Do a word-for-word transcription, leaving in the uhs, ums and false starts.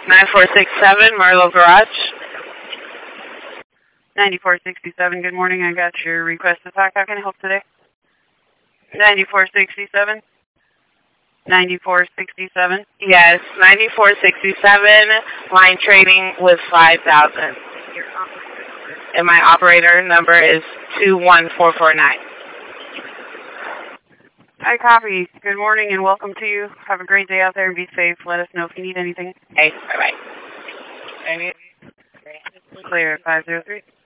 nine four six seven, Marlowe Garage. ninety-four sixty-seven, good morning. I got your request to talk. How can I help today? ninety-four sixty-seven? ninety-four sixty-seven? Yes, ninety-four sixty-seven, line trading with five thousand. And my operator number is two one four four nine. I copy. Good morning and welcome to you. Have a great day out there and be safe. Let us know if you need anything. Hey, bye-bye. Clear, five zero three.